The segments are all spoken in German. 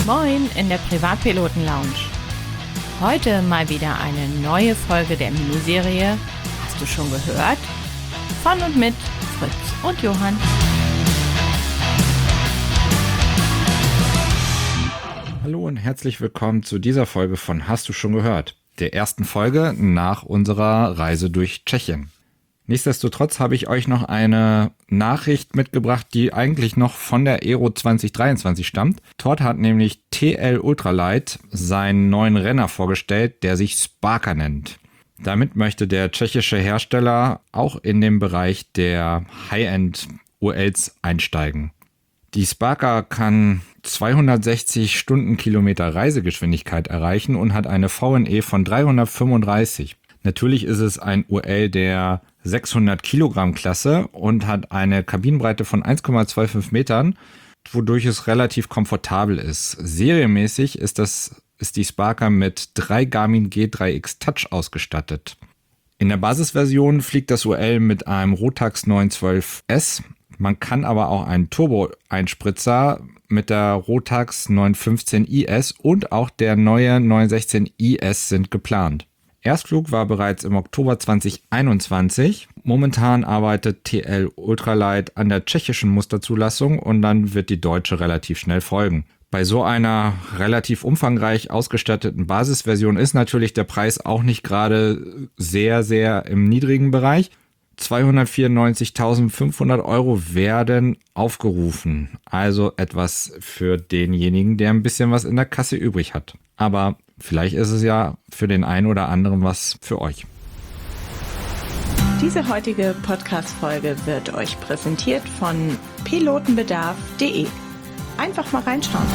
Moin in der Privatpiloten-Lounge. Heute mal wieder eine neue Folge der Miniserie Hast du schon gehört? Von und mit Fritz und Johann. Hallo und herzlich willkommen zu dieser Folge von Hast du schon gehört? Der ersten Folge nach unserer Reise durch Tschechien. Nichtsdestotrotz habe ich euch noch eine Nachricht mitgebracht, die eigentlich noch von der Aero 2023 stammt. Dort hat nämlich TL Ultralight seinen neuen Renner vorgestellt, der sich Sparker nennt. Damit möchte der tschechische Hersteller auch in den Bereich der High-End ULs einsteigen. Die Sparker kann 260 Stundenkilometer Reisegeschwindigkeit erreichen und hat eine VNE von 335. Natürlich ist es ein UL der 600 Kilogramm Klasse und hat eine Kabinenbreite von 1,25 Metern, wodurch es relativ komfortabel ist. Serienmäßig ist die Sparker mit 3 Garmin G3X Touch ausgestattet. In der Basisversion fliegt das UL mit einem Rotax 912S. Man kann aber auch einen Turbo-Einspritzer mit der Rotax 915 IS und auch der neue 916 IS sind geplant. Erstflug war bereits im Oktober 2021. Momentan arbeitet TL Ultralight an der tschechischen Musterzulassung und dann wird die deutsche relativ schnell folgen. Bei so einer relativ umfangreich ausgestatteten Basisversion ist natürlich der Preis auch nicht gerade sehr, sehr im niedrigen Bereich. 294.500 € werden aufgerufen. Also etwas für denjenigen, der ein bisschen was in der Kasse übrig hat. Aber vielleicht ist es ja für den einen oder anderen was für euch. Diese heutige Podcast-Folge wird euch präsentiert von pilotenbedarf.de. Einfach mal reinschauen.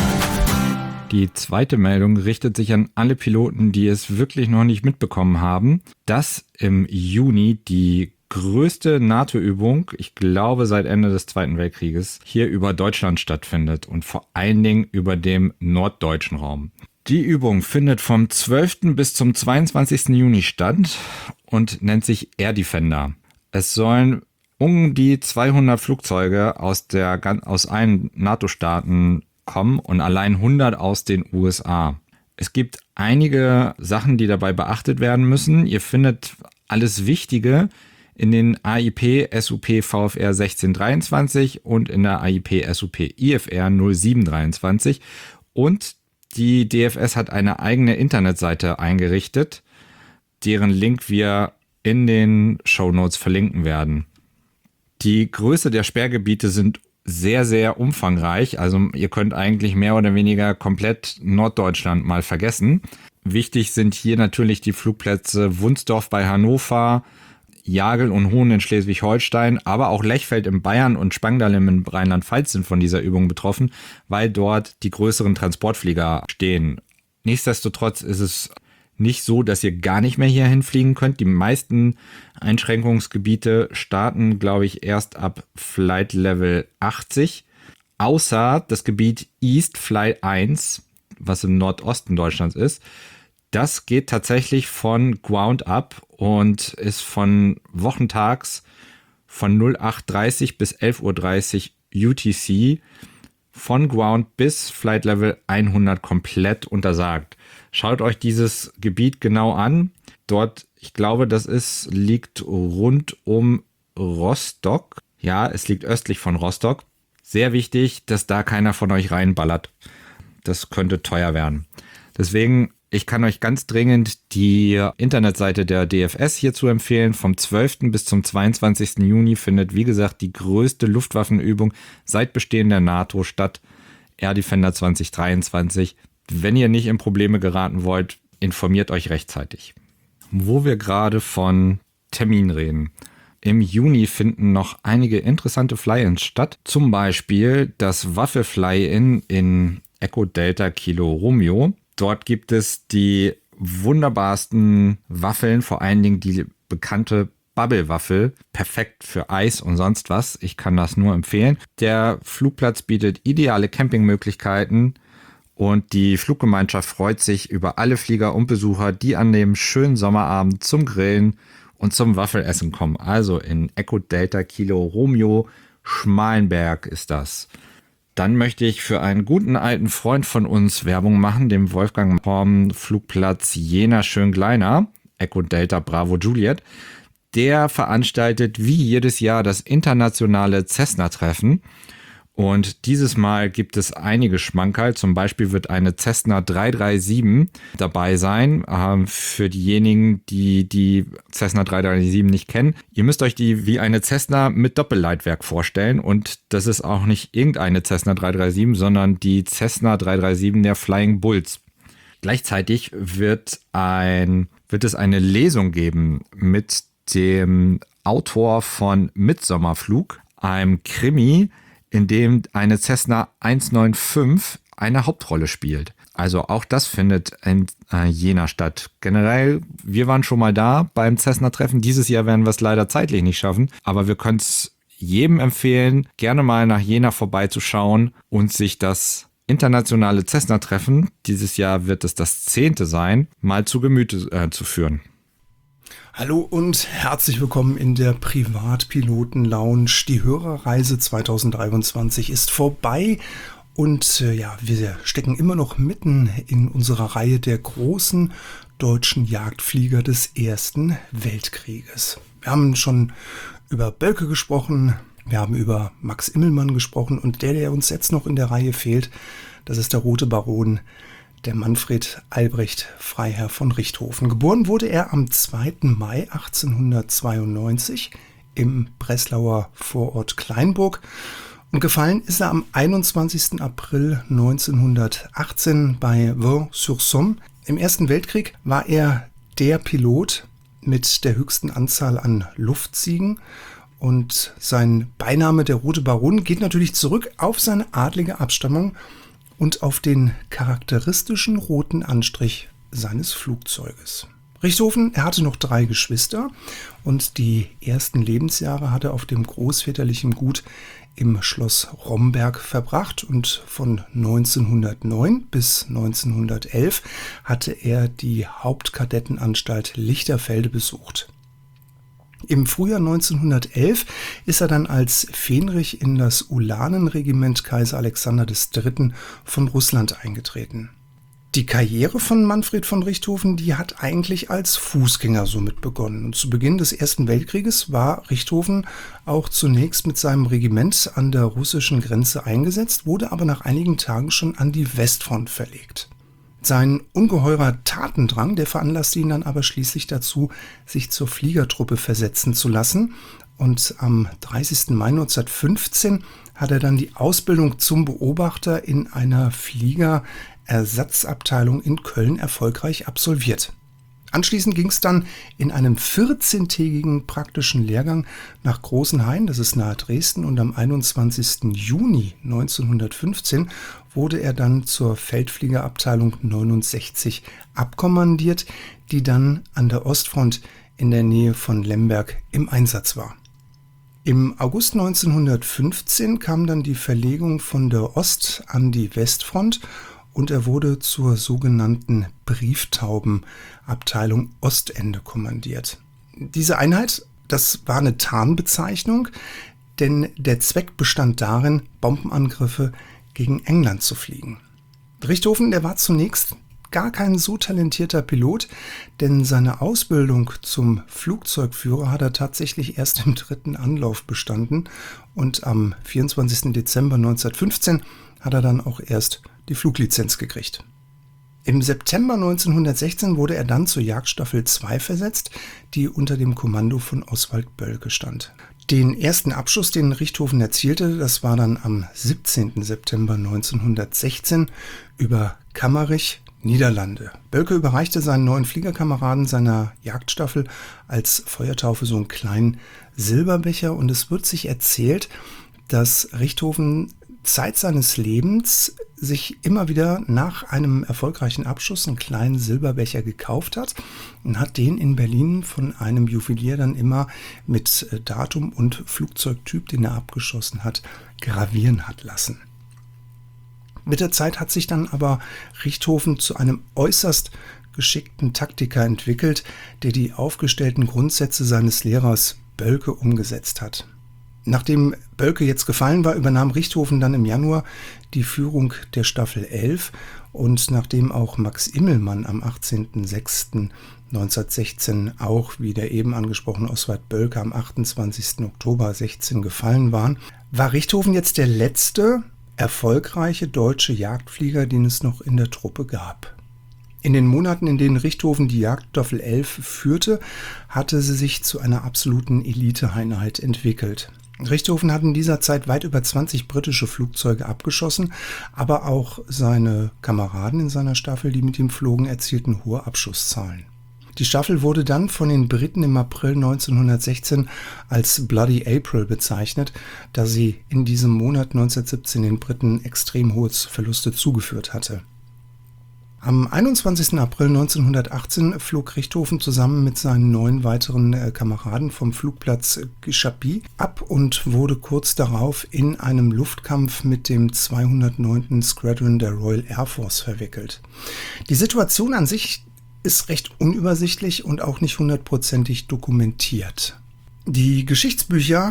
Die zweite Meldung richtet sich an alle Piloten, die es wirklich noch nicht mitbekommen haben, dass im Juni die größte NATO-Übung, ich glaube seit Ende des Zweiten Weltkrieges, hier über Deutschland stattfindet und vor allen Dingen über dem norddeutschen Raum. Die Übung findet vom 12. bis zum 22. Juni statt und nennt sich Air Defender. Es sollen um die 200 Flugzeuge aus allen NATO-Staaten kommen und allein 100 aus den USA. Es gibt einige Sachen, die dabei beachtet werden müssen. Ihr findet alles Wichtige in den AIP SUP VFR 1623 und in der AIP SUP IFR 0723 und die DFS hat eine eigene Internetseite eingerichtet, deren Link wir in den Shownotes verlinken werden. Die Größe der Sperrgebiete sind sehr, sehr umfangreich. Also ihr könnt eigentlich mehr oder weniger komplett Norddeutschland mal vergessen. Wichtig sind hier natürlich die Flugplätze Wunsdorf bei Hannover, Jagel und Hohn in Schleswig-Holstein, aber auch Lechfeld in Bayern und Spangdal in Rheinland-Pfalz sind von dieser Übung betroffen, weil dort die größeren Transportflieger stehen. Nichtsdestotrotz ist es nicht so, dass ihr gar nicht mehr hierhin fliegen könnt. Die meisten Einschränkungsgebiete starten, glaube ich, erst ab Flight Level 80, außer das Gebiet East Flight 1, was im Nordosten Deutschlands ist. Das geht tatsächlich von Ground up und ist von wochentags von 08:30 bis 11:30 UTC von Ground bis Flight Level 100 komplett untersagt. Schaut euch dieses Gebiet genau an. Dort, ich glaube, liegt rund um Rostock. Ja, es liegt östlich von Rostock. Sehr wichtig, dass da keiner von euch reinballert. Das könnte teuer werden. Deswegen, ich kann euch ganz dringend die Internetseite der DFS hierzu empfehlen. Vom 12. bis zum 22. Juni findet, wie gesagt, die größte Luftwaffenübung seit Bestehen der NATO statt. Air Defender 2023. Wenn ihr nicht in Probleme geraten wollt, informiert euch rechtzeitig. Wo wir gerade von Termin reden. Im Juni finden noch einige interessante Fly-Ins statt. Zum Beispiel das Waffe-Fly-In in Echo Delta Kilo Romeo. Dort gibt es die wunderbarsten Waffeln, vor allen Dingen die bekannte Bubble-Waffel, perfekt für Eis und sonst was. Ich kann das nur empfehlen. Der Flugplatz bietet ideale Campingmöglichkeiten und die Fluggemeinschaft freut sich über alle Flieger und Besucher, die an dem schönen Sommerabend zum Grillen und zum Waffelessen kommen. Also in Echo Delta Kilo Romeo Schmalenberg ist das. Dann möchte ich für einen guten alten Freund von uns Werbung machen, dem Wolfgang vom Flugplatz Jena-Schöngleiner, Echo Delta Bravo Juliet. Der veranstaltet wie jedes Jahr das internationale Cessna-Treffen. Und dieses Mal gibt es einige Schmankerl. Zum Beispiel wird eine Cessna 337 dabei sein. Für diejenigen, die die Cessna 337 nicht kennen. Ihr müsst euch die wie eine Cessna mit Doppelleitwerk vorstellen. Und das ist auch nicht irgendeine Cessna 337, sondern die Cessna 337 der Flying Bulls. Gleichzeitig wird es eine Lesung geben mit dem Autor von Midsommerflug, einem Krimi, in dem eine Cessna 195 eine Hauptrolle spielt. Also auch das findet in Jena statt. Generell, wir waren schon mal da beim Cessna-Treffen. Dieses Jahr werden wir es leider zeitlich nicht schaffen, aber wir können es jedem empfehlen, gerne mal nach Jena vorbeizuschauen und sich das internationale Cessna-Treffen, dieses Jahr wird es das 10. sein, mal zu Gemüte zu führen. Hallo und herzlich willkommen in der Privatpiloten-Lounge. Die Hörerreise 2023 ist vorbei und wir stecken immer noch mitten in unserer Reihe der großen deutschen Jagdflieger des Ersten Weltkrieges. Wir haben schon über Boelcke gesprochen, wir haben über Max Immelmann gesprochen und der uns jetzt noch in der Reihe fehlt, das ist der Rote Baron, der Manfred Albrecht Freiherr von Richthofen. Geboren wurde er am 2. Mai 1892 im Breslauer Vorort Kleinburg und gefallen ist er am 21. April 1918 bei Vaux-sur-Somme. Im Ersten Weltkrieg war er der Pilot mit der höchsten Anzahl an Luftsiegen und sein Beiname, der Rote Baron, geht natürlich zurück auf seine adlige Abstammung und auf den charakteristischen roten Anstrich seines Flugzeuges. Richthofen, er hatte noch 3 Geschwister und die ersten Lebensjahre hat er auf dem großväterlichen Gut im Schloss Romberg verbracht und von 1909 bis 1911 hatte er die Hauptkadettenanstalt Lichterfelde besucht. Im Frühjahr 1911 ist er dann als Fähnrich in das Ulanenregiment Kaiser Alexander III. Von Russland eingetreten. Die Karriere von Manfred von Richthofen, die hat eigentlich als Fußgänger somit begonnen. Und zu Beginn des Ersten Weltkrieges war Richthofen auch zunächst mit seinem Regiment an der russischen Grenze eingesetzt, wurde aber nach einigen Tagen schon an die Westfront verlegt. Sein ungeheurer Tatendrang, der veranlasste ihn dann aber schließlich dazu, sich zur Fliegertruppe versetzen zu lassen. Und am 30. Mai 1915 hat er dann die Ausbildung zum Beobachter in einer Fliegerersatzabteilung in Köln erfolgreich absolviert. Anschließend ging es dann in einem 14-tägigen praktischen Lehrgang nach Großenhain, das ist nahe Dresden, und am 21. Juni 1915 wurde er dann zur Feldfliegerabteilung 69 abkommandiert, die dann an der Ostfront in der Nähe von Lemberg im Einsatz war. Im August 1915 kam dann die Verlegung von der Ost- an die Westfront und er wurde zur sogenannten Brieftaubenabteilung Ostende kommandiert. Diese Einheit, das war eine Tarnbezeichnung, denn der Zweck bestand darin, Bombenangriffe gegen England zu fliegen. Richthofen, der war zunächst gar kein so talentierter Pilot, denn seine Ausbildung zum Flugzeugführer hat er tatsächlich erst im 3. Anlauf bestanden und am 24. Dezember 1915 hat er dann auch erst die Fluglizenz gekriegt. Im September 1916 wurde er dann zur Jagdstaffel 2 versetzt, die unter dem Kommando von Oswald Boelcke stand. Den ersten Abschuss, den Richthofen erzielte, das war dann am 17. September 1916 über Kammerich, Niederlande. Boelcke überreichte seinen neuen Fliegerkameraden seiner Jagdstaffel als Feuertaufe so einen kleinen Silberbecher und es wird sich erzählt, dass Richthofen Zeit seines Lebens sich immer wieder nach einem erfolgreichen Abschuss einen kleinen Silberbecher gekauft hat und hat den in Berlin von einem Juwelier dann immer mit Datum und Flugzeugtyp, den er abgeschossen hat, gravieren hat lassen. Mit der Zeit hat sich dann aber Richthofen zu einem äußerst geschickten Taktiker entwickelt, der die aufgestellten Grundsätze seines Lehrers Boelcke umgesetzt hat. Nachdem Boelcke jetzt gefallen war, übernahm Richthofen dann im Januar die Führung der Staffel 11 und nachdem auch Max Immelmann am 18.06.1916 auch, wie der eben angesprochene Oswald Boelcke am 28. Oktober 16 gefallen waren, war Richthofen jetzt der letzte erfolgreiche deutsche Jagdflieger, den es noch in der Truppe gab. In den Monaten, in denen Richthofen die Jagdstaffel 11 führte, hatte sie sich zu einer absoluten Eliteeinheit entwickelt. Richthofen hat in dieser Zeit weit über 20 britische Flugzeuge abgeschossen, aber auch seine Kameraden in seiner Staffel, die mit ihm flogen, erzielten hohe Abschusszahlen. Die Staffel wurde dann von den Briten im April 1916 als Bloody April bezeichnet, da sie in diesem Monat 1917 den Briten extrem hohe Verluste zugeführt hatte. Am 21. April 1918 flog Richthofen zusammen mit seinen 9 weiteren Kameraden vom Flugplatz Guichappy ab und wurde kurz darauf in einem Luftkampf mit dem 209. Squadron der Royal Air Force verwickelt. Die Situation an sich ist recht unübersichtlich und auch nicht hundertprozentig dokumentiert. Die Geschichtsbücher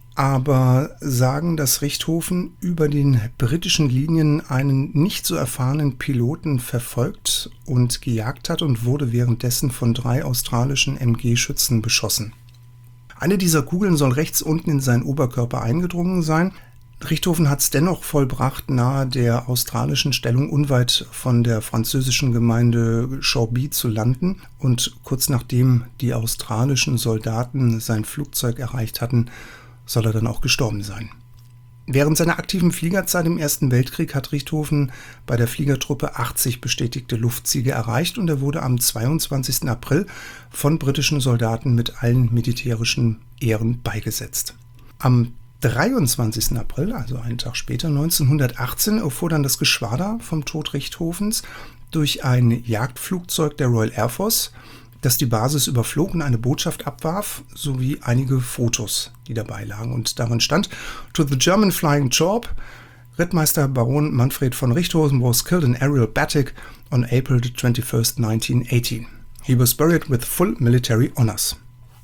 aber sagen, dass Richthofen über den britischen Linien einen nicht so erfahrenen Piloten verfolgt und gejagt hat und wurde währenddessen von 3 australischen MG-Schützen beschossen. Eine dieser Kugeln soll rechts unten in seinen Oberkörper eingedrungen sein. Richthofen hat es dennoch vollbracht, nahe der australischen Stellung unweit von der französischen Gemeinde Chorby zu landen, und kurz nachdem die australischen Soldaten sein Flugzeug erreicht hatten, soll er dann auch gestorben sein. Während seiner aktiven Fliegerzeit im Ersten Weltkrieg hat Richthofen bei der Fliegertruppe 80 bestätigte Luftsiege erreicht und er wurde am 22. April von britischen Soldaten mit allen militärischen Ehren beigesetzt. Am 23. April, also einen Tag später, 1918, erfuhr dann das Geschwader vom Tod Richthofens durch ein Jagdflugzeug der Royal Air Force, das die Basis überflog und eine Botschaft abwarf, sowie einige Fotos, die dabei lagen. Und darin stand: To the German Flying Chorb, Rittmeister Baron Manfred von Richthofen was killed in aerial battle on April 21st, 1918. He was buried with full military honors.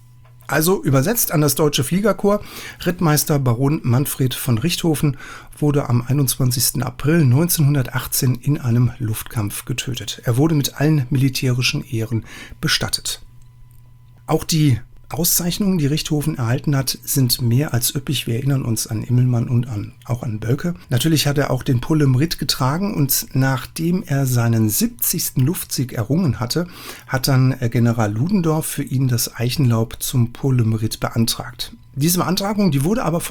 Also übersetzt an das deutsche Fliegerkorps: Rittmeister Baron Manfred von Richthofen wurde am 21. April 1918 in einem Luftkampf getötet. Er wurde mit allen militärischen Ehren bestattet. Auch die Auszeichnungen, die Richthofen erhalten hat, sind mehr als üppig. Wir erinnern uns an Immelmann und auch an Boelcke. Natürlich hat er auch den Pulle im Ritt getragen, und nachdem er seinen 70. Luftsieg errungen hatte, hat dann General Ludendorff für ihn das Eichenlaub zum Pulle im Ritt beantragt. Diese Beantragung, die wurde aber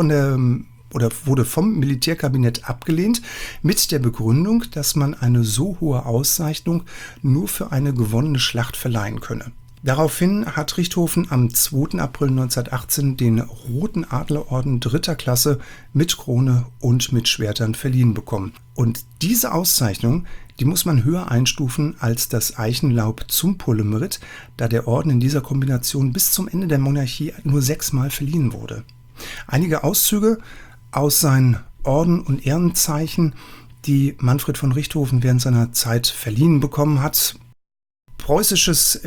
wurde vom Militärkabinett abgelehnt, mit der Begründung, dass man eine so hohe Auszeichnung nur für eine gewonnene Schlacht verleihen könne. Daraufhin hat Richthofen am 2. April 1918 den Roten Adlerorden 3. Klasse mit Krone und mit Schwertern verliehen bekommen. Und diese Auszeichnung, die muss man höher einstufen als das Eichenlaub zum Pulle im Ritt, da der Orden in dieser Kombination bis zum Ende der Monarchie nur 6-mal verliehen wurde. Einige Auszüge aus seinen Orden und Ehrenzeichen, die Manfred von Richthofen während seiner Zeit verliehen bekommen hat: Preußisches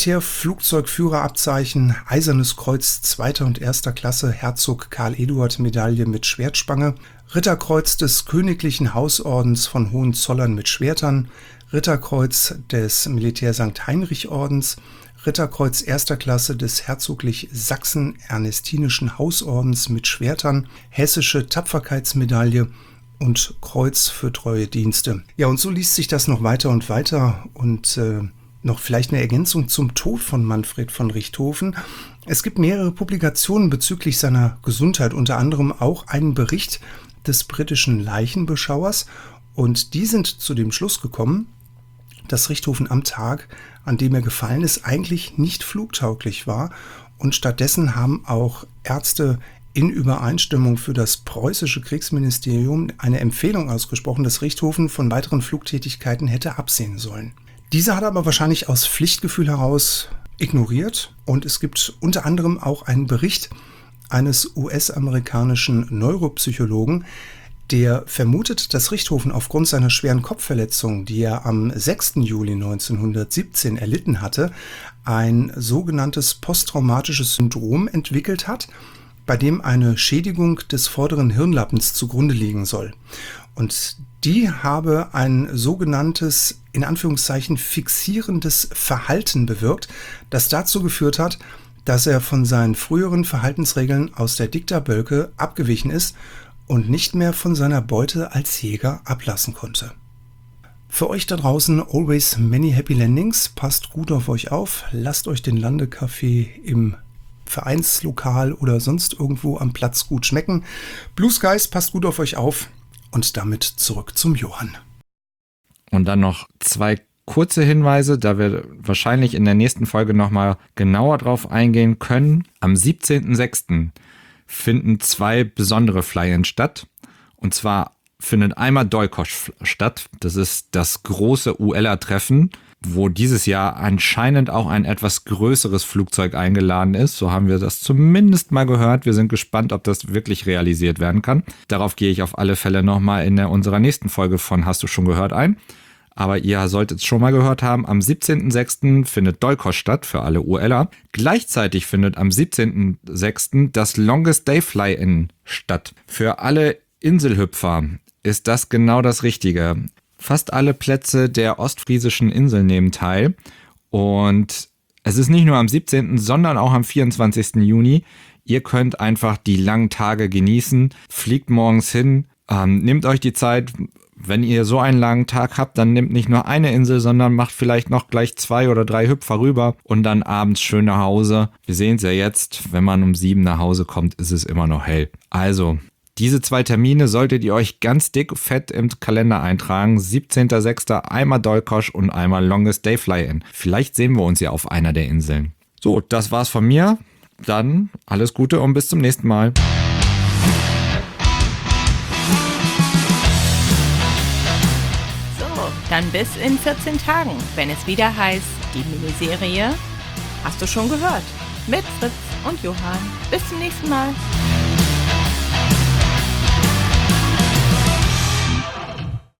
Militärflugzeugführerabzeichen, Eisernes Kreuz 2. und 1. Klasse, Herzog Karl Eduard Medaille mit Schwertspange, Ritterkreuz des Königlichen Hausordens von Hohenzollern mit Schwertern, Ritterkreuz des Militär St. Heinrich Ordens, Ritterkreuz 1. Klasse des Herzoglich Sachsen-Ernestinischen Hausordens mit Schwertern, Hessische Tapferkeitsmedaille und Kreuz für treue Dienste. Ja, und so liest sich das noch weiter und weiter. Und noch vielleicht eine Ergänzung zum Tod von Manfred von Richthofen. Es gibt mehrere Publikationen bezüglich seiner Gesundheit, unter anderem auch einen Bericht des britischen Leichenbeschauers, und die sind zu dem Schluss gekommen, dass Richthofen am Tag, an dem er gefallen ist, eigentlich nicht flugtauglich war, und stattdessen haben auch Ärzte in Übereinstimmung für das preußische Kriegsministerium eine Empfehlung ausgesprochen, dass Richthofen von weiteren Flugtätigkeiten hätte absehen sollen. Diese hat er aber wahrscheinlich aus Pflichtgefühl heraus ignoriert, und es gibt unter anderem auch einen Bericht eines US-amerikanischen Neuropsychologen, der vermutet, dass Richthofen aufgrund seiner schweren Kopfverletzung, die er am 6. Juli 1917 erlitten hatte, ein sogenanntes posttraumatisches Syndrom entwickelt hat, bei dem eine Schädigung des vorderen Hirnlappens zugrunde liegen soll. Und die habe ein sogenanntes, in Anführungszeichen, fixierendes Verhalten bewirkt, das dazu geführt hat, dass er von seinen früheren Verhaltensregeln aus der Dicta-Bölke abgewichen ist und nicht mehr von seiner Beute als Jäger ablassen konnte. Für euch da draußen always many happy landings, passt gut auf euch auf, lasst euch den Landekaffee im Vereinslokal oder sonst irgendwo am Platz gut schmecken. Blue Skies, passt gut auf euch auf und damit zurück zum Johann. Und dann noch 2 kurze Hinweise, da wir wahrscheinlich in der nächsten Folge nochmal genauer drauf eingehen können. Am 17.06. finden 2 besondere Fly-In statt. Und zwar findet einmal Dolkosch statt. Das ist das große ULA-Treffen, wo dieses Jahr anscheinend auch ein etwas größeres Flugzeug eingeladen ist. So haben wir das zumindest mal gehört. Wir sind gespannt, ob das wirklich realisiert werden kann. Darauf gehe ich auf alle Fälle nochmal in unserer nächsten Folge von Hast du schon gehört ein. Aber ihr solltet es schon mal gehört haben, am 17.06. findet Dolkosch statt für alle ULer. Gleichzeitig findet am 17.06. das Longest Day Fly-In statt. Für alle Inselhüpfer ist das genau das Richtige. Fast alle Plätze der ostfriesischen Insel nehmen teil. Und es ist nicht nur am 17., sondern auch am 24. Juni. Ihr könnt einfach die langen Tage genießen, fliegt morgens hin, nehmt euch die Zeit. Wenn ihr so einen langen Tag habt, dann nehmt nicht nur eine Insel, sondern macht vielleicht noch gleich 2 oder 3 Hüpfer rüber und dann abends schön nach Hause. Wir sehen es ja jetzt, wenn man um 7 nach Hause kommt, ist es immer noch hell. Also, diese 2 Termine solltet ihr euch ganz dick fett im Kalender eintragen. 17.06. einmal Dolkosch und einmal Longest Day Fly-In. Vielleicht sehen wir uns ja auf einer der Inseln. So, das war's von mir. Dann alles Gute und bis zum nächsten Mal. Dann bis in 14 Tagen, wenn es wieder heißt, die Miniserie Hast du schon gehört? Mit Fritz und Johann. Bis zum nächsten Mal.